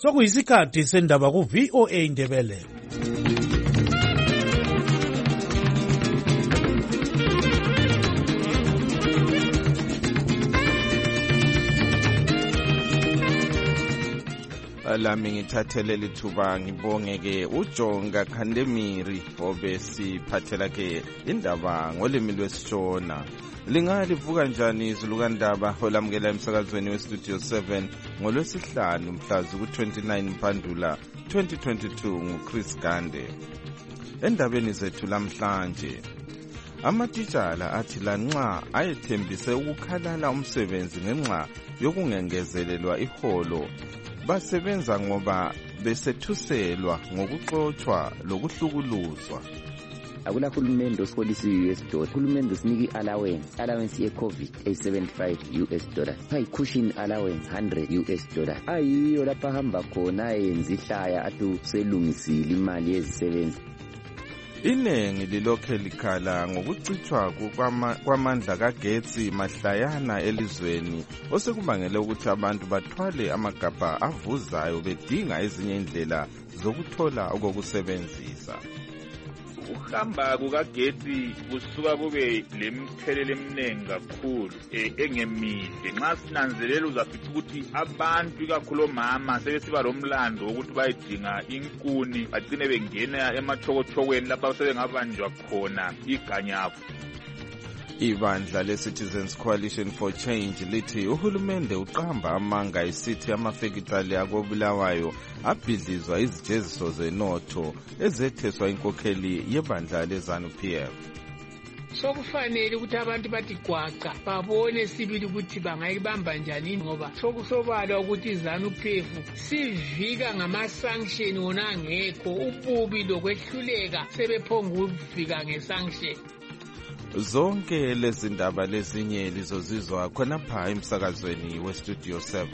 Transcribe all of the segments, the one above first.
Sokuyisikhathi sendaba ku VOA Indebele. Lami ngithathele lithuba ngibongeke uJonga Khandemiri obesiphathela ke indaba ngolimi lwesishona. Lingalivuka njani izulukandaba olamukela emsakazweni westudio 7 ngolwesihlanu mhlazi ku-29 Mpandula 2022 nguChris Gande. Endabeni zethu lamhlanje, amatitshala athi lanxa ayethembise ukukhalala umsebenzi ngenxa yokungengezelelwa iholo, basebenza ngoba besethuselwa ngokuxotshwa lokuhlukuluzwa. Akula hulumende osiholisa US dollar. Hulumende usiniki allowance ye COVID $75. Pay cushion allowance $100. Ayiyo lapha hamba khona yenza ihlaya athu selungisile imali yezisebenzi. Inengi lilokhe likhala ngokucithwa kwamandla kagetsi mahlayana elizweni, osekubangele ukuthi abantu bathwale amagabha avuzayo bedinga ezinye indlela zokuthola okokusebenzisa. Ukuhamba kukagetsi kusuka kube lemthelelo eminingi kakhulu engemihle. Nxa sinanzelela uzafica ukuthi abantu ikakhulu omama sebesiba lomlando wokuthi bayidinga inkuni bagcine bengena emathokotokweni lapha sebengabanjwa khona iganyavu. Ibandla le-Citizens Coalition for Change lithi uhulumende uqamba amanga isithi amafekitali akobulawayo abhidlizwa izijeziso zenotho ezetheswa inkokheli yebandla le-ZANU-PF. Sokufanele ukuthi abantu bathi gwaqa babone sibili ukuthi bangayibamba njani ngoba sokusobala ukuthi iZANU-PF sivika ngama-sanction wona angekho, ububi lokwehluleka sebephonga ukufika nge-sanction. Zonke lezi ndaba lezinye lizozizwa khonapha emsakazweni westudio 7.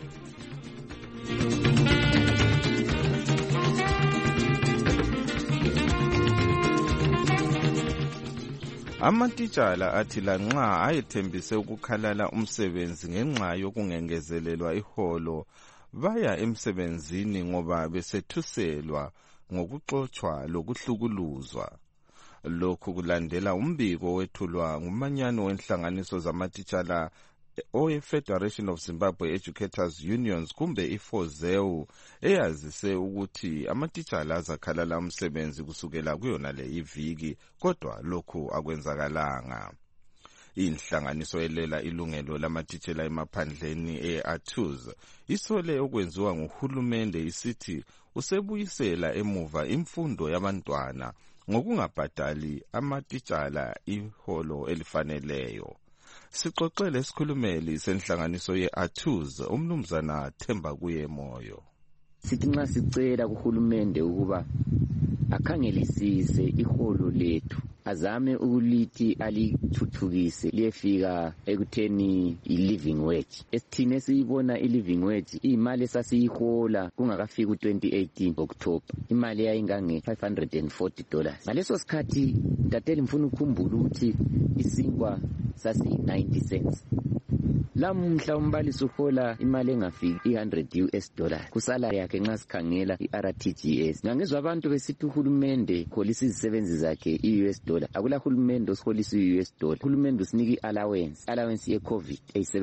Amatitshala athi lanxa ayethembise ukukhalala umsebenzi ngenxa yokungengezelelwa iholo, baya emsebenzini ngoba besethuselwa ngokuxotshwa lokuhlukuluzwa. Lokhu kulandela umbiko wethulwa ngumanyano wenhlanganiso zamatitshala owe-Federation of Zimbabwe Educators Unions kumbe iFOZEU, eyazise ukuthi amatitshala azakhalala umsebenzi kusukela kuyona le iviki, kodwa lokhu akwenzakalanga. Inhlanganiso elela ilungelo lamatitshala emaphandleni e-ATUZ isole okwenziwa nguhulumende isithi usebuyisela emuva imfundo yabantwana ngokungabhadali amatitshala iholo elifaneleyo. Sixoxele isikhulumeli senhlanganiso ye-ATUZ umnumzana Themba kuye Moyo. Sithi nxa sicela kuhulumende ukuba akhangelisise iholo lethu, azame ukulithi alithuthukise liyefika ekutheni i-living wage. Esithine siyibona i-living wage imali esasiyihola kungakafika u-2018 October, imali yayingange $540. Ngaleso sikhathi ntateli mfuna ukukhumbula ukuthi isinkwa sasi-90 cents. Lamhla umbalisi uhola imali engafiki $100 kusalary yakhe nxa sikhangela i-RTGS. Ngangizwa abantu besithi uhulumende kholisa izisebenzi zakhe i-US dollar. Akula hulumende osiholisa i-US dollar. Hulumende usiniki allowance ye COVID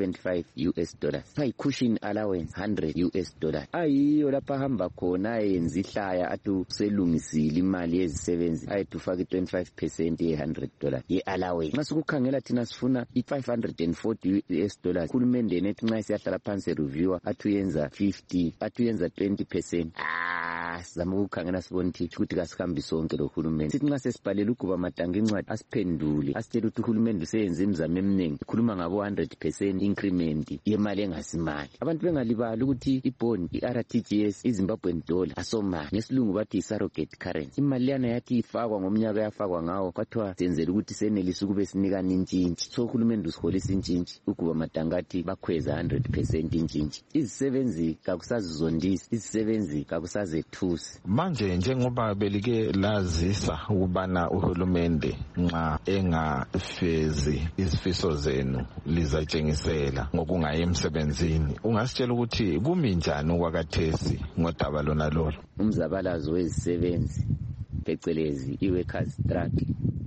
$75. Pay cushion allowance $100. Ayiyo lapha hamba khona yenza ihlaya athu selungisile imali yezisebenzi ayethufaka i-25% ye-$100 ye-allowance. Nxa sikukhangela thina sifuna i-$540. Hulumende nethi nxa siyahlala phansi reviewer athu yenza 50, athu yenza 20%. Sizama ukukhangela sibona ukuthi kasihambi sonke lo hulumende. Sithi nxa sesibhalela ukuba matanga incwadi asiphendule asitshela ukuthi uhulumende useyenze imizamo eminingi, ikhuluma ngabo 100% increment yemali engasimali. Abantu bengalibali ukuthi ibond i-RTGS iZimbabwean dollar asomali, ngesilungu bathi i-surrogate currency. Imali yana yathi ifakwa ngomnyaka yafakwa ngawo kwathiwa senzela ukuthi senelise ukube sinikana intshintshi. So uhulumende usiholisa intshintshi ukuba matanga athi bakhweza 100% intshintshi. Izisebenzi kakusazizondisi, izisebenzi kakusazethu. abathusi. Manje njengoba belike lazisa ukubana uhulumende nxa engafezi izifiso zenu lizatshengisela ngokungayi emsebenzini, ungasitshela ukuthi kumi njani okwakathesi ngodaba lona lolo? Umzabalazo wezisebenzi phecelezi i-workers strike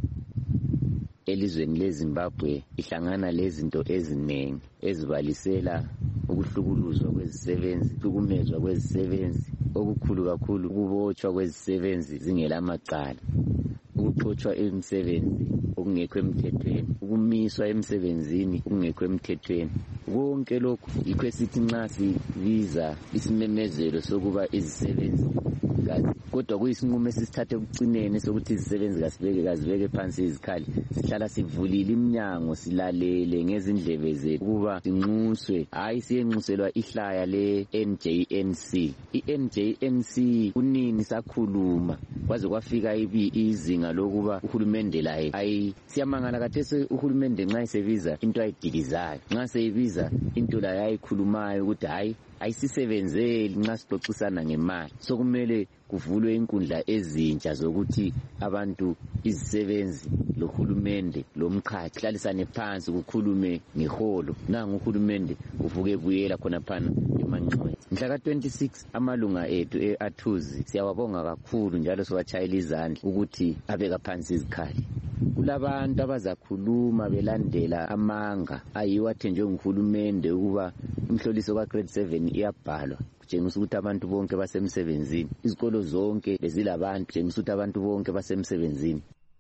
elizweni leZimbabwe ihlangana lezinto eziningi ezibalisela ukuhlukuluzwa kwezisebenzi, ukuhlukumezwa kwezisebenzi, okukhulu kakhulu ukubotshwa kwezisebenzi zingelamacala, ukuxotshwa emsebenzi okungekho emthethweni, ukumiswa emsebenzini okungekho emthethweni. Konke lokhu yikho esithi nxa sibiza isimemezelo sokuba izisebenzi kodwa kuyisinqumo esisithathe ekucineni sokuthi izisebenzi kazibeke phansi izikhali. Sihlala sivulile iminyango silalele ngezindlebe zethu ukuba sinxuswe, hayi siyenxuselwa ihlaya le-NJNC. I-NJNC kunini sakhuluma kwaze kwafika izinga lokuba uhulumende laye siyamangala kathesi uhulumende nxa esebiza into ayidikizayo, nxa seyibiza into layo ayikhulumayo ukuthi hayi ayisisebenzeli nxa sixoxisana ngemali. Sokumele kuvulwe inkundla ezintsha zokuthi abantu, izisebenzi lohulumende lomkhathi hlalisane phansi kukhulume ngeholo. Nangu uhulumende uvuke buyela khona phana emanxweni. Mhla ka-26 amalunga ethu e-Athuzi siyawabonga kakhulu njalo siwatshayela izandla ukuthi abeka phansi izikhali. Kulabantu abazakhuluma belandela amanga ayiwo athenjwe nguhulumende ukuba umhloliso ka grade 7 iyabhalwa kutshengisa ukuthi abantu bonke basemsebenzini, izikolo zonke bezilabantu kutshengisa ukuthi abantu bonke basemsebenzini.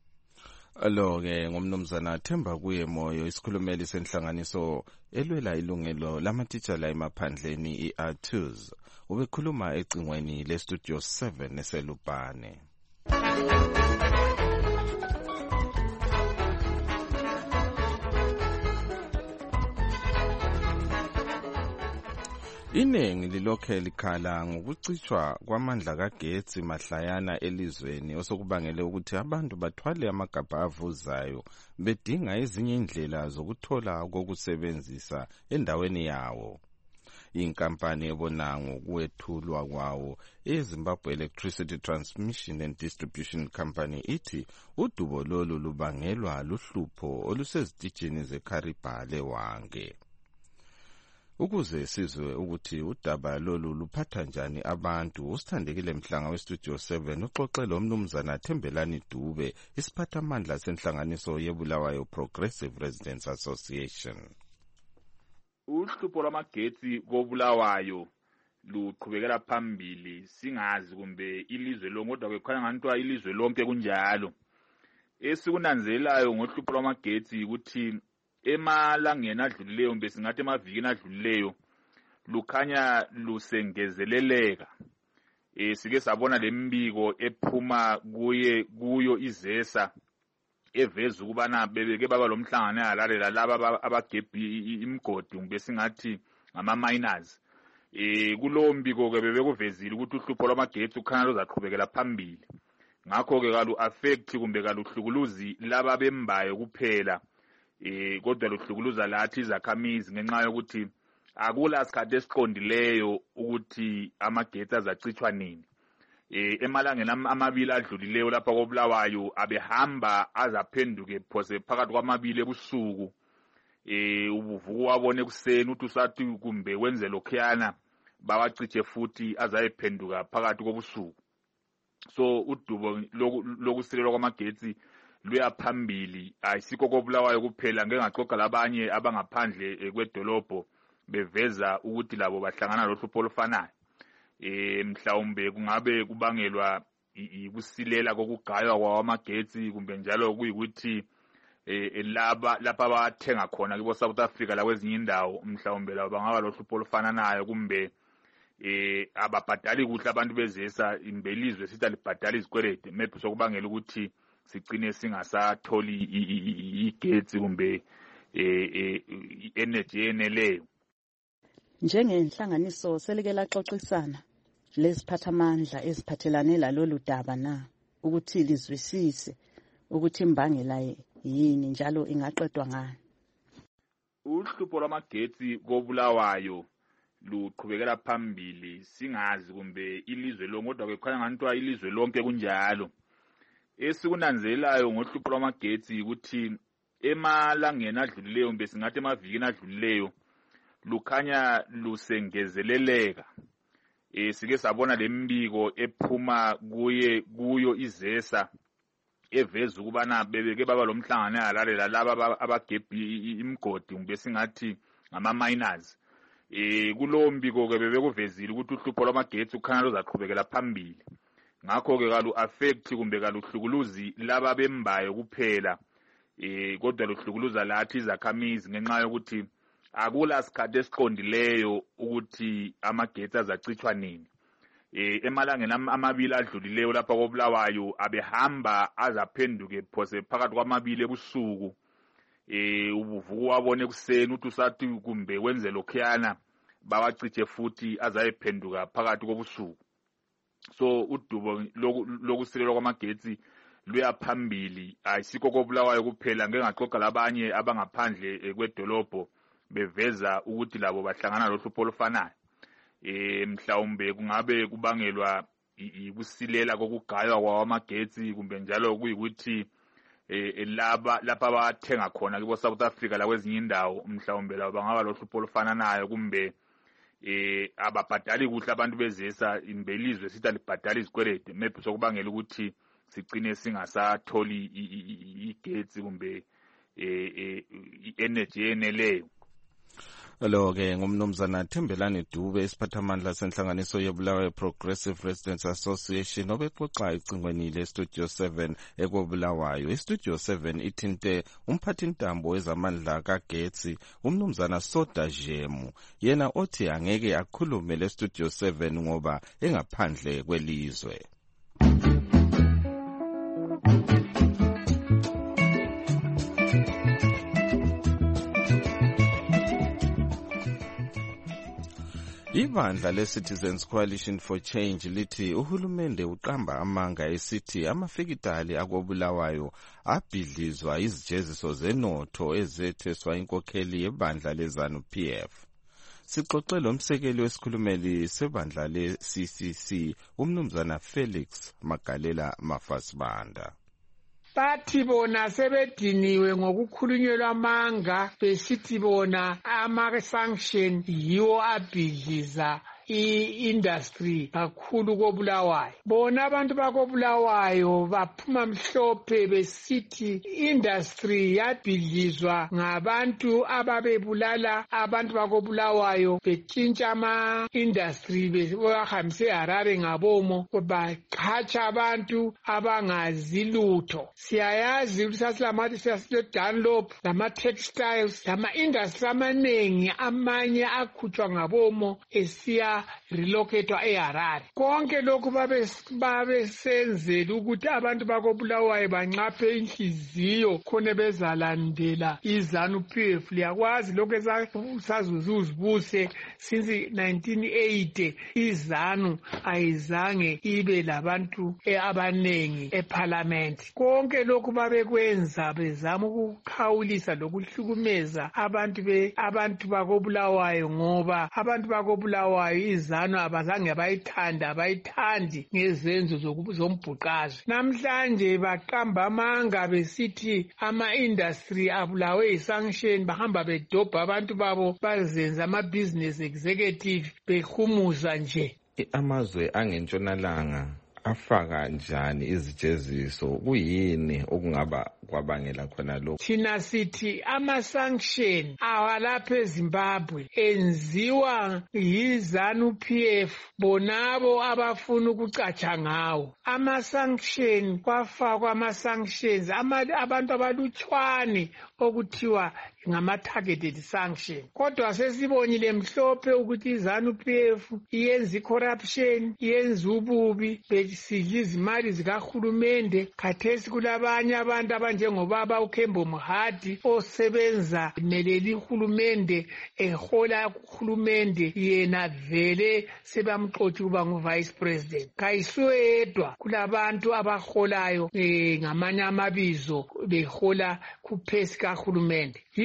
Lo-ke ngumnumzana Themba kuye Moyo, isikhulumeli senhlanganiso elwela ilungelo lamatitshala emaphandleni i-Athuzi, ubekhuluma ecingweni le-Studio 7 eselubhane. Iningi lilokhe likhala ngokucitshwa kwamandla kagetsi mahlayana elizweni osokubangele ukuthi abantu bathwale amagabha avuzayo bedinga ezinye indlela zokuthola kokusebenzisa endaweni yawo. Inkampani ebona ngokwethulwa kwawo eZimbabwe Electricity Transmission and Distribution Company ithi udubo lolu lubangelwa luhlupho olusezitishini zeKhariba leWange. Ukuze sizwe ukuthi udaba lolu luphatha njani abantu, usithandekile Mhlanga weStudio 7 uxoxe lo mnumzana Thembelani Dube, isiphathamandla senhlanganiso yeBulawayo Progressive Residents Association. Uhlupho lwamagetsi koBulawayo luqhubekela phambili, singazi kumbe ilizwe lonke, kodwa kukhanya ngantwa ilizwe lonke kunjalo. Esikunanzelelayo ngohlupho lwamagetsi ukuthi emalangeni adlulileyo kumbe singathi emavikini adlulileyo lukhanya lusengezeleleka. Sike sabona lembiko ephuma kuyo izesa eveza ukubana bebeke baba lomhlangano yalalela laba abagebhi imgodi kumbe singathi ngama-miners. Kulowo mbiko ke bebekuvezile ukuthi uhlupho lwamagetsi ukhanya luzaqhubekela phambili. Ngakho-ke kalu-affect kumbe kaluhlukuluzi laba bembayo kuphela, kodwa luhlukuluza lathi izakhamizi ngenxa yokuthi akula sikhathi esiqondileyo ukuthi amagetsi azacitshwa nini. Emalangeni amabili adlulileyo lapha koBulawayo abehamba azaphenduke phose phakathi kwamabili ebusuku. Ubuvuku wabona ekuseni uthi usathi kumbe wenze lokhuyana bawacitshe futhi azayephenduka phakathi kobusuku. So udubo lokusilelwa kwamagetsi luyaphambili, ayisikho koBulawayo kuphela, ngengaxoxa labanye abangaphandle kwedolobho beveza ukuthi labo bahlangana lohlupho olufanayo. Mhlawumbe kungabe kubangelwa ukusilela kokugaywa kwamagetsi kumbe njalo kuyikuthi lapha abathenga khona kibo South Africa lakwezinye indawo mhlawumbe labo bangaba lohlupho olufananayo, kumbe ababhadali kuhle abantu bezesa imbelizwe sithi alibhadala izikwelede, maybe sokubangela ukuthi sigcine singasatholi igetsi kumbe energy eneleyo. Njengenhlanganiso selike laxoxisana leziphathamandla eziphathelane lalolu daba na ukuthi lizwisise ukuthi imbangela yini njalo ingaqedwa ngani? Uhlupho lwamagetsi koBulawayo luqhubekela phambili singazi kumbe ilizwe lonke kodwa kukhanya ngantwa ilizwe lonke kunjalo. Esikunanzelelayo ngohlupho lwamagetsi ukuthi emalangeni adlulileyo kumbe singathi emavikini adlulileyo lukhanya lusengezeleleka. Sike sabona lembiko ephuma kuyo izesa eveza ukubana bebeke baba lomhlangano yalalela laba abagebhi imgodi kumbe singathi ngama-miners. Kulowo mbiko ke bebekuvezile ukuthi uhlupho lwamagetsi ukhanya luzaqhubekela phambili. Ngakho-ke kalu-affect kumbe kaluhlukuluzi laba bembayo kuphela, kodwa luhlukuluza lathi izakhamizi ngenxa yokuthi akula sikhathi esiqondileyo ukuthi amagetsi azacithwa nini. Emalangeni amabili adlulileyo lapha koBulawayo abehamba azaphenduke phose phakathi kwamabili ebusuku. Ubuvuku wabona ekuseni uthi usathi kumbe wenze lokhuyana bawacithe futhi azayephenduka phakathi kobusuku. So udubo lokusilelwa kwamagetsi luyaphambili, ayisikho koBulawayo kuphela, ngeke ngaxoxa labanye abangaphandle kwedolobho beveza ukuthi labo bahlangana lohlupho olufanayo. Mhlawumbe kungabe kubangelwa ukusilela kokugaywa kwamagetsi kumbe njalo kuyikuthi lapha abathenga khona kibo South Africa la kwezinye indawo mhlawumbe labo bangaba lohlupho olufananayo kumbe ababhadali kuhle abantu bezesa imbelizwe sithi alibhadali izikwelede, maybe sokubangela ukuthi sigcine singasatholi igetsi kumbe i-energy eneleyo. Lo-ke ngumnumzana Thembelani Dube, isiphathamandla senhlanganiso yeBulawayo Progressive Residents Association, obexoxa ecingweni leStudio 7 ekoBulawayo. iStudio 7 ithinte umphathintambo wezamandla kagetsi umnumzana Soda Jemu, yena othi angeke akhulume leStudio 7 ngoba engaphandle kwelizwe. Ibandla le-Citizens Coalition for Change lithi uhulumende uqamba amanga esithi amafekitali akoBulawayo abhidlizwa izijeziso zenotho ezetheswa inkokheli yebandla leZANU-PF. Sixoxe lomsekeli wesikhulumeli sebandla le-CCC umnumzana Felix Magalela Mafasibanda. Bathi bona sebediniwe ngokukhulunyelwa amanga besithi bona ama-sanction yiwo abhidliza i-industry kakhulu koBulawayo. Bona abantu bakoBulawayo baphuma mhlophe besithi industry yabhidlizwa ngabantu ababebulala abantu bakoBulawayo betshintsha ama-industry behambise eHarare ngabomo bachacha abantu abangazi lutho. Siyayazi ukuthi sasileDunlop lama-textiles lama-industry amaningi amanye akhutshwa ngabomo esiya relocatwa eHarare. Konke lokhu babesenzela ukuthi abantu bakoBulawayo banqaphe inhliziyo khona bezalandela iZANU-PF. Liyakwazi lokhu esazuzuzibuse since 1980 iZANU ayizange ibe labantu abanengi eParliament. Konke lokhu babekwenza bezama ukukhawulisa lokuhlukumeza abantu bakoBulawayo ngoba abantu bakoBulawayo iZANU abazange abayithandi ngezenzo zombhuqazwe. Namhlanje baqamba amanga besithi ama-industry abulawe i-sanction, bahamba bedobha abantu babo bazenza ama-business executive behumuza nje. Amazwe angentshonalanga afaka njani izijeziso, kuyini okungaba kwabangela khona lokho? Thina sithi ama-sanction awalapha eZimbabwe enziwa yiZANU-PF bonabo abafuna ukucatsha ngawo. Ama-sanction kwafakwa ama-sanctions abantu abalutshwane okuthiwa ngama-targeted sanction. Kodwa sesibonile mhlophe ukuthi iZANU-PF iyenza i-corruption, iyenza ububi, besidla izimali zikahulumende. Khathesi kulabanye abantu abanjengobaba uKhembo Mohadi osebenza neleli hulumende ehola kuhulumende, yena vele sebamxotsha ukuba ngu-vice president. Kayiswedwa kulabantu abaholayo ngamanye amabizo behola kuphesi kahulumende. Yikho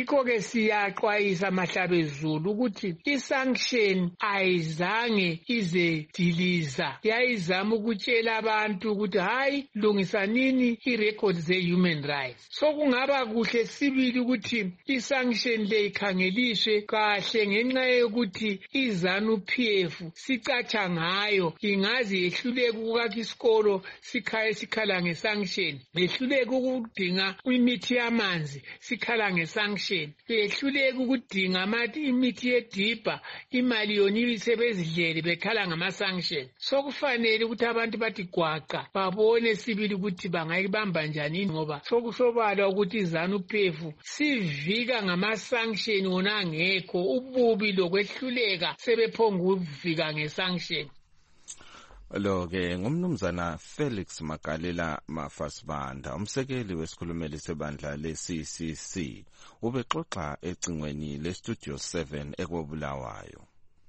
yikho-ke siyaxwayisa mahlabezulu ukuthi i-sanction ayizange izediliza, yayizama ukutshela abantu ukuthi hayi lungisanini i-record ze-human rights. So kungaba kuhle sibili ukuthi i-sanction le ikhangeliswe kahle ngenxa yokuthi iZANU-PF sicatsha ngayo ingazi yehluleke ukukakha isikolo sikhala nge-sanction, yehluleke ukudinga imithi yamanzi sikhala nge-sanction, yehluleke ukudinga imithi yedibha imali yona ibisebezidlele bekhala ngama-sanction. So kufanele ukuthi abantu bathi gwaqa babone sibili ukuthi bangayibamba njani ngoba sokusobala ukuthi iZANU-PF sivika ngama-sanction wona angekho, ububi lokwehluleka sebephonga ukuvika nge-sanction. Lo-ke ngumnumzana Felix Magalela Mafasibanda, umsekeli wesikhulumeli sebandla le-CCC, ubexoxa ecingweni le-Studio 7 ekobulawayo.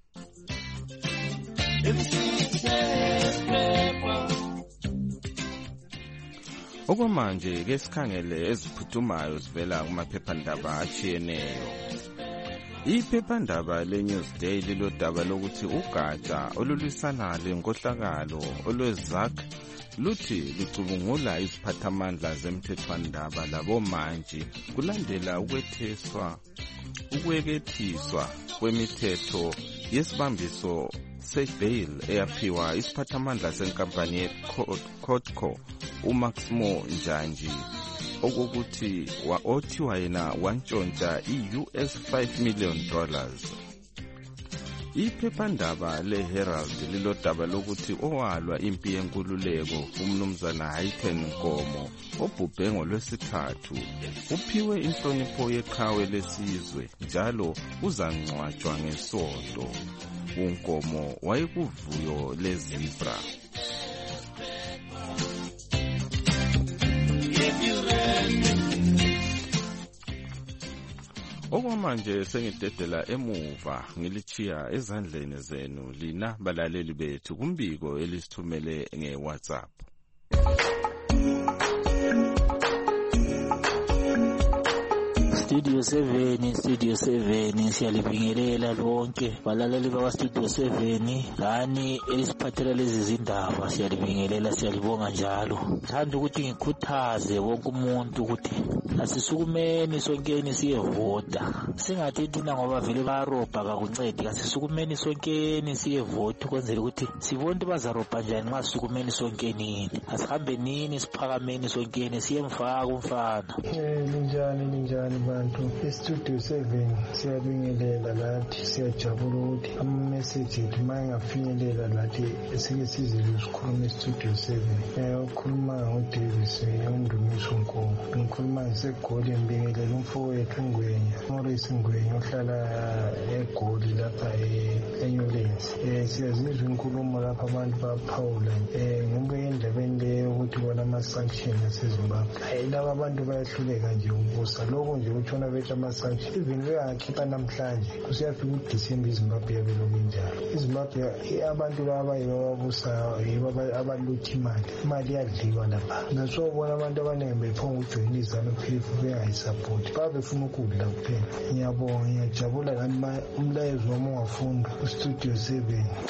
Okwamanje ke sikhangele eziphuthumayo zivela kumaphephandaba achiyeneyo. Iphephandaba le-Newsday lilodaba lokuthi ugatsha olulwisana lenkohlakalo olweZAC luthi lucubungula iziphathamandla zemthethwandaba labomantshi kulandela ukwekethiswa kwemithetho yesibambiso se-bail eyaphiwa isiphathamandla senkampani ye-Codco uMaximo Njanji okokuthi othiwa yena wantshontsha i-US $5 million. Iphephandaba le-Herald lilodaba lokuthi owalwa impi yenkululeko umnumzana Hayten Nkomo obhubhe ngolwesithathu uphiwe inhlonipho yeqhawe lesizwe njalo uzangcwatshwa ngeSonto. uNkomo wayekuvuyo lezibra. Okwamanje sengidedela emuva ngilichiya ezandleni zenu lina balaleli bethu kumbiko elisithumele ngeWhatsApp. Studio 7 siyalibingelela lonke balaleli bakwa Studio 7 lani elisiphathela lezi zindaba siyalibingelela siyalibonga njalo. Ngithanda ukuthi ngikhuthaze wonke umuntu ukuthi asisukumeni sonkeni siyevota, singathi thina ngoba vele barobha kakuncedi, asisukumeni sonkeni siyevota ukwenzela ukuthi sibone ukuthi bazarobha njani nxa sisukumeni sonkenini. Asihambe nini siphakameni sonkeni siyemfaka umfana. Ninjani bantu eStudio 7 siyabingelela lathi, siyajabula ukuthi ama-message ethu mayengafinyelela lathi esike sizile sikhuluma eStudio 7. Ukhuluma ngoDavis uNdumiso Nkomo, ngikhuluma ngisegoli ngibingelela umfowethu uNgwenya, Maurice Ngwenya ohlala eGoli lapha eNewlands. Siyazizwa inkulumo lapha abantu baphawula ngibuye endabeni leyo ukuthi bona ama-sanction aseZimbabwe laba abantu bayahluleka nje ukubusa lokho nje utshona bethu ama-sanction even beyakhipha namhlanje kusiyafika uDisemba iZimbabwe yabeloku injalo. iZimbabwe abantu laba babusa abaluthi imali yadliwa lapha. Nasubona abantu abaningi bephonga ujoyina iZANU-PF bengayisapoti babefuna ukudla kuphela. Ngiyabonga, ngiyajabula kanti umlayezo wami ungafunda uStudio 7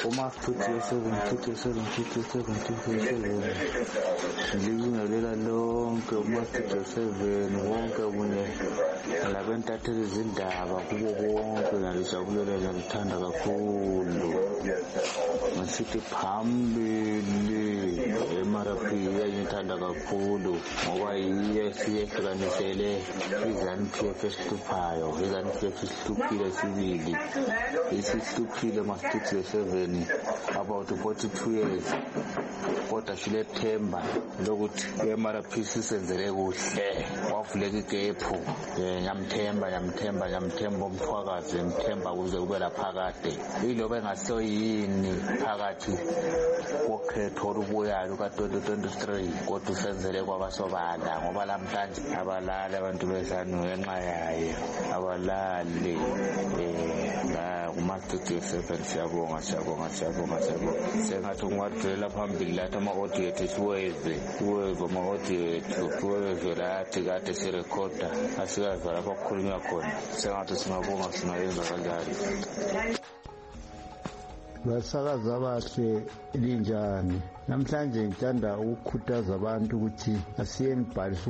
ngibingelela lonke umaStudio 7 wonke kunye labentatheli izindaba kubo bonke ngalijabulela ngilithanda kakhulu. Ngisithi phambili eMRP ngiyithanda kakhulu ngoba yiyo siyehlukanisele iZANU-PF esihluphayo. iZANU-PF isihluphile sibili, isihluphile maStudio 7 about 42 years, kodwa silethemba lokuthi iMRP sisenzele kuhle, wavuleka igephu. Ngiyamthemba umthwakazi, ngimthemba kuze kube laphakade. Yiloba engasoyini phakathi kokhetho olubuyayo ka-2023 kodwa usenzele kwabasobala ngoba lamhlanje abalali abantu beZANU ngenxa yayo, abalali kuma-Studio 7 siyabonga. Sengathi kungadlulela phambili lathi ama-audio ethu siwezwe ama-audio ethu siwezwe lathi kade sirekhoda asikazi lapho kukhulunywa khona. Sengathi singabonga singayenza kanjani. Basakazi abahle linjani? Namhlanje ngithanda ukukhuthaza abantu ukuthi asiyebhalisa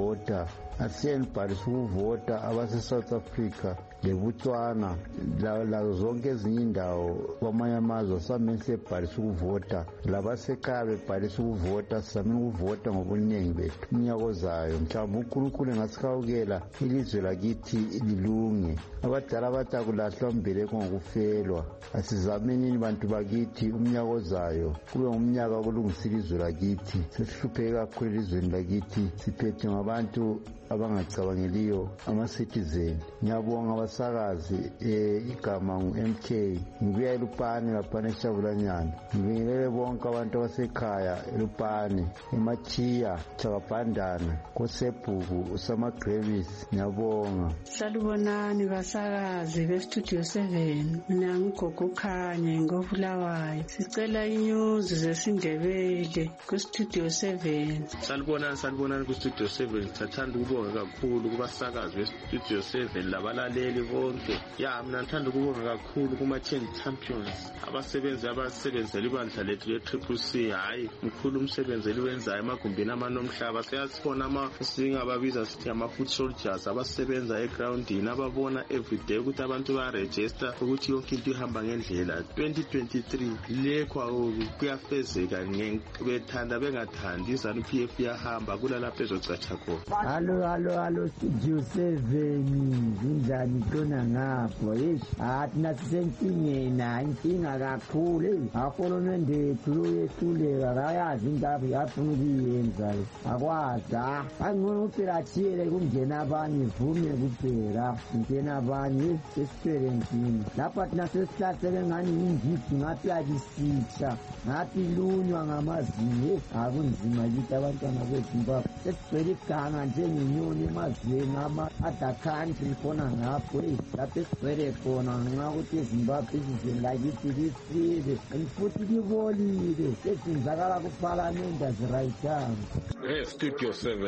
ukuvota abase-South Africa leBotswana lazo zonke ezinye indawo kwamanye amazwe asamele siyebhalisa ukuvota. Labasekhaya bebhalisa ukuvota, sizamele ukuvota ngobuningi bethu umnyaka ozayo. Mhlawumbe uNkulunkulu engasikawukela ilizwe lakithi lilunge. Abadala bathi akulahlwa mbeleko ngokufelwa. Asizamenini bantu bakithi umnyaka ozayo kube ngumnyaka wokulungisa ilizwe lakithi. Sesihlupheke kakhulu elizweni lakithi, siphethe ngabantu abangacabangeliyo ama-citizen. Ngiyabonga abasakazi, igama ngu-MK, ngibuya eLupane laphana eShabulanyana. Ngibingelele bonke abantu abasekhaya eLupane, eMachiya, Chakabhandana, koSebhuku, uSamagrevis. Ngiyabonga. Salubonani basakazi beStudio 7. Mina nguGogo Khanye ngoBulawayo. Sicela inyuzi zesiNdebele kuStudio 7. Salubonani kuStudio 7. Sathanda ukubonga kakhulu kubasakazi beStudio 7 labalaleli bonke. Mina ngithanda ukubonga kakhulu kuma-Champions abasebenzela ibandla lethu le-CCC. Hayi mkhulu umsebenzi eliwenzayo emagumbini amanomhlaba. Siyasibona singababiza sithi ama-foot soldiers abasebenza egroundini, ababona everyday ukuthi abantu ba-register ukuthi yonke into ihamba ngendlela. 2023 lekho kuyafezeka bethanda bengathandi iZANU-PF yahamba kulalapho ezocatsha khona. Halo Studio 7 zinjani khona ngapho? Thina sisenkingeni, inkinga kakhulu. Ahulumende ethu uyehluleka akayazi into afuna ukuyenza. Akwazi angcono uphelathile kungena abanye vume kuphela kungena abanye esisebenzini. Lapha thina sesihlasele ngani indidi ngathi akisitsha ngathi lunywa ngamazinyo. Akunzima kithi abantwana beZimbabwe sesigcwele iganga njengenyoni emazweni ama-other country khona ngapho. Lapho esigcwele khona ngenxa ukuthi eZimbabwe izizweni lakithi lisile futhi libolile sesenzakala kuPhalamende azirayithanga. Studio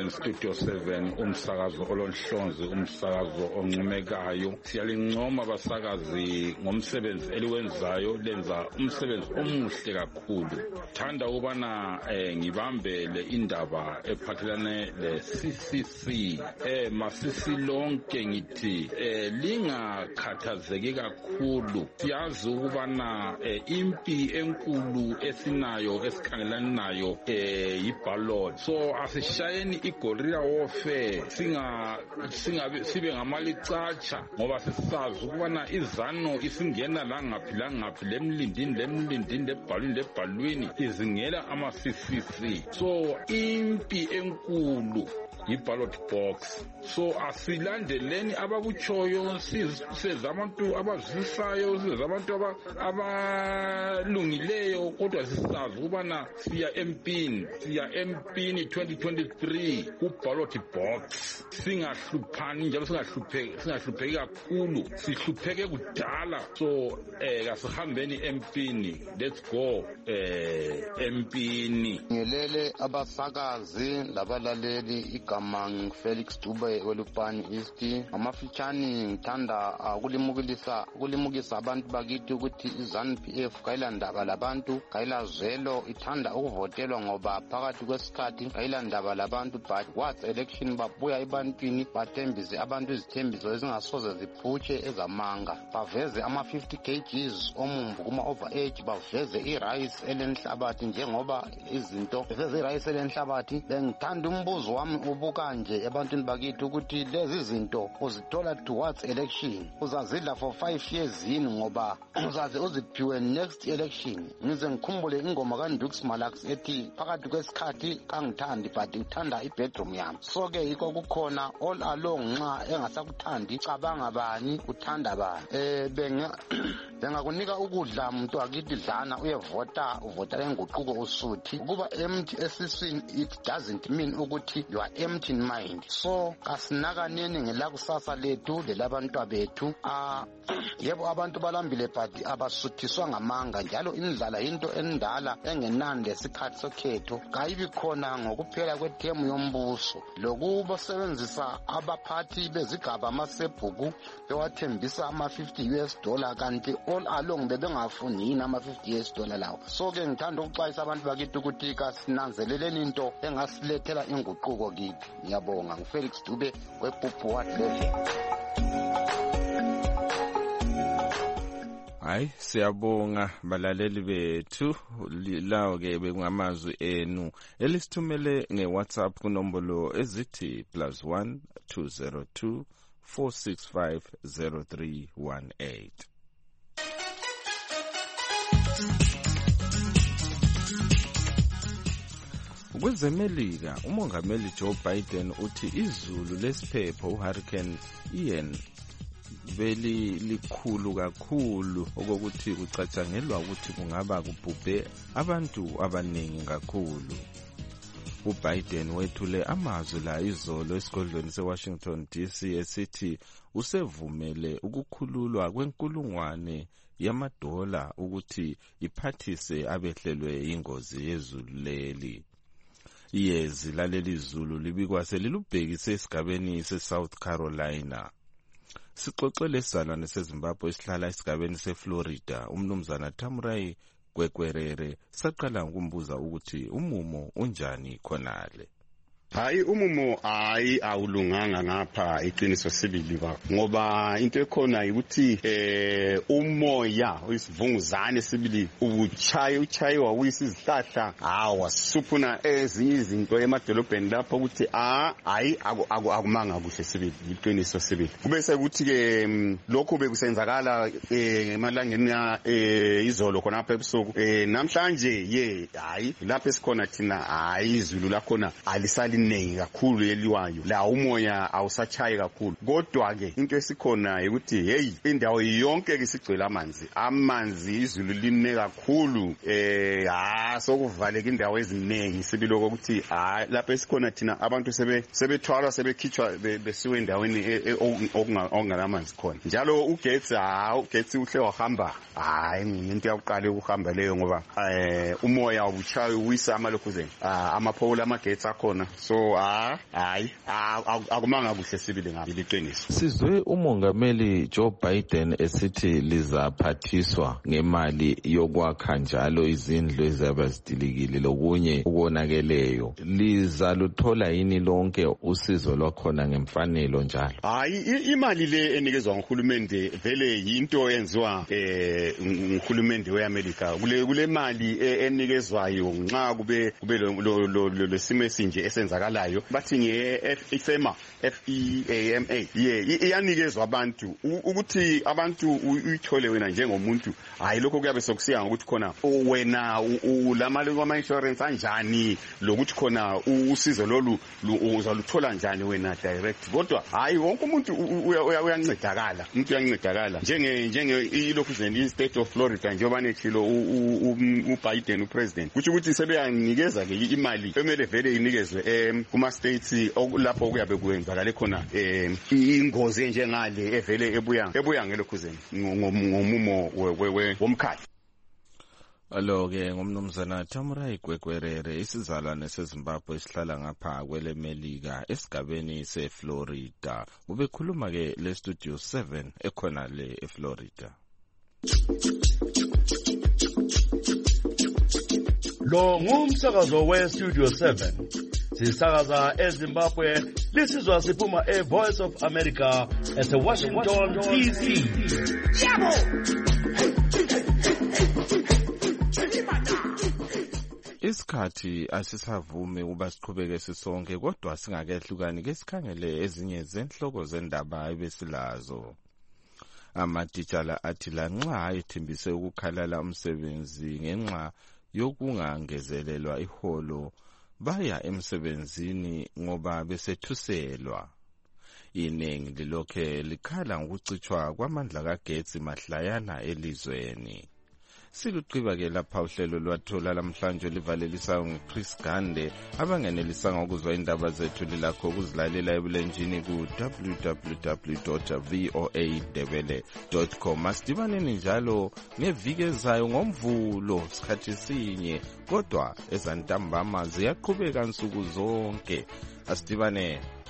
7 umsakazo olonhlonzi, umsakazo oncomekayo. Siyalincoma abasakazi ngomsebenzi eliwenzayo, lenza umsebenzi omuhle kakhulu. Thanda ukubana ngibambele indaba ephathelane le-CCC. Masisi lonke ngithi lingakhathazeki kakhulu. Siyazi ukubana impi enkulu esinayo esikhangelana nayo yi-ballot. So asishayeni igorilla warfare sibe ngamalicatsha ngoba sisazi ukubana iZANU isingena langaphi lemlindini lebhalwini izingela ama-CCC. So impi enkulu yi-ballot box. So asilandeleni abakutshoyo, size abantu abazisisayo, size abantu abalungileyo, kodwa sisazi ukubana siya empini 2023 ku-ballot box. Singahluphani njalo singahlupheki kakhulu, sihlupheke kudala. So kasihambeni empini, let's go empini. Ngelele abasakazi labalaleli, igama ngu-Felix Dube weLupane East. Amafitshane ngithanda ukulimukisa abantu bakithi ukuthi iZANU-PF kayilandaba labantu, kayilazwelo, ithanda ukuvotelwa ngoba phakathi kwesikhathi kayilandaba labantu, but what election babuya ebantwini bathembise abantu izithembiso ezingasoze ziphutshe ezamanga. Baveze ama-50 kgs omumbu kuma-overage, baveze irice elenhlabathi njengoba izinto beveze irice elenhlabathi. Bengithanda umbuzo wami ubukanje ebantwini bakithi ukuthi lezi zinto uzithola towards election, uzazidla for 5 years yini ngoba uzaze uziphiwe next election. Ngize ngikhumbule ingoma kaNdux Malax ethi phakathi kwesikhathi kangithandi but uthanda ibedroom yami. So ke yikho kukhona all along nxa engasakuthandi cabanga bani uthanda bani. bengakunika ukudla umuntu wakithi dlana uyevota uvotela inguquko usuthi ukuba empty esiswini it doesn't mean ukuthi you are empty in mind. So kasinakaneni ngelakusasa lethu lelabantwa bethu. Yebo abantu balambile but abasuthiswa ngamanga njalo indlala into endala engenani lesikhathi sokhetho kayibi khona ngokuphela kwethemu yombuso lokuba sebenzisa abaphathi bezigaba amasebhuku bewathembisa $50 kanti all along bebengafuni yini $50 lawo. So ke ngithanda ukuxwayisa abantu bakithi ukuthi kasinanzeleleni into engasilethela inguquko kithi. Ngiyabonga nguFelix Dube wePupu Ward Level. Hayi siyabonga balaleli bethu lawo ke bekungamazwi enu elisithumele ngeWhatsApp kunombolo ezithi +1 202 465 0318. Kwezemelika umongameli Joe Biden uthi izulu lesiphepho uHurricane Ian veli likhulu kakhulu okokuthi kucatshangelwa ukuthi kungaba kubhubhe abantu abaningi kakhulu. uBiden wethule amazwi la izolo esigodlweni seWashington DC esithi usevumele ukukhululwa kwenkulungwane $1 ukuthi iphathise abehlelwe ingozi yezulu leli. Iyezi laleli zulu libikwa selilubhekise esigabeni seSouth Carolina. Sixoxele isizalwane seZimbabwe esihlala esigabeni seFlorida umnumzana Tamrai Gwekwerere saqala ukumbuza ukuthi umumo unjani khonale. Hayi umumo awulunganga ngapha iqiniso sibili ngoba into ekhona ukuthi umoya isivunguzane sibili uchayiwa uyisizihlahla wasuphuna ezinye izinto emadolobheni lapho ukuthi akumanga kuhle sibili iqiniso sibili. Kube sekuthi ke lokho bekusenzakala emalangeni izolo khona lapha ebusuku namhlanje hayi lapho esikhona thina izulu lakhona alisali nengi kakhulu eliwayo la umoya awusachayi kakhulu kodwa ke into esikhona ukuthi indawo yonke ke sigcwele amanzi izulu line kakhulu sokuvaleka indawo eziningi sibiloko ukuthi lapha esikhona thina abantu sebethwalwa sebekhitshwa besiwe endaweni okungalamanzi khona njalo ugetsi uhle wahamba into yakuqala ukuhamba leyo ngoba umoya ubuchayi uwisa amalokhuzeni amapholo amagetsi akhona so akumanga kuhle sibili ngaliqiniso. Sizwe umongameli Joe Biden esithi lizaphathiswa ngemali yokwakha njalo izindlu ezabazidilikile lokunye ukonakeleyo. Lizaluthola yini lonke usizo lwakhona ngemfanelo njalo? Imali le enikezwa nguhulumende vele yinto yenziwa nguhulumende weAmerica. Kule mali enikezwayo nxa kube lo simo esinje esenzakalayo bathi ngeFEMA iyanikezwa abantu ukuthi abantu uyithole wena njengomuntu lokho kuyabe sokusiya ngokuthi khona wena ulamali kwama insurance anjani lokuthi khona usizo lolu uzaluthola njani wena direct kodwa wonke umuntu uyancedakala njenge ilokhuzeni state of Florida njengoba nethilo uBiden upresident kuthi ukuthi sebeyanikeza ke imali emele vele inikezwe kuma states lapho kuyabe kwenzakale khona ingozi njengale evele ebuya ngelokhuzeni ngomumo womkhathi. Alo-ke ngumnumzana Tamrai Gwekwerere isizalwane seZimbabwe esihlala ngapha kwelemelika esigabeni seFlorida. Ubekhuluma-ke le-Studio 7 ekhona le eFlorida. Lo ngumsakazo we-Studio 7. Sisakaza eZimbabwe lisizwa siphuma eVoice of America eseWashington DC. Yabo! Isikhathi asisavumi uba siqhubeke sisonke kodwa singakehlukani ke sikhangele ezinye zenhloko zendaba ebesilazo. Amatitshala athi lanxa ethembise ukukhalala umsebenzi ngenxa yokungangezelelwa iholo baya emsebenzini ngoba besethuselwa. iningi lilokhe likhala ngokucitshwa kwamandla kagetsi mahlayana elizweni. Siluqiba-ke lapha uhlelo lwathola lamhlanje livalelisayo nguChris Gande. Abangenelisanga ukuzwa indaba zethu lilakho ukuzilalela ebulenjini ku www.voandebele.com. Asidibaneni njalo ngeviki ezayo ngoMvulo sikhathi sinye, kodwa ezantambama ziyaqhubeka nsuku zonke. Asidibane.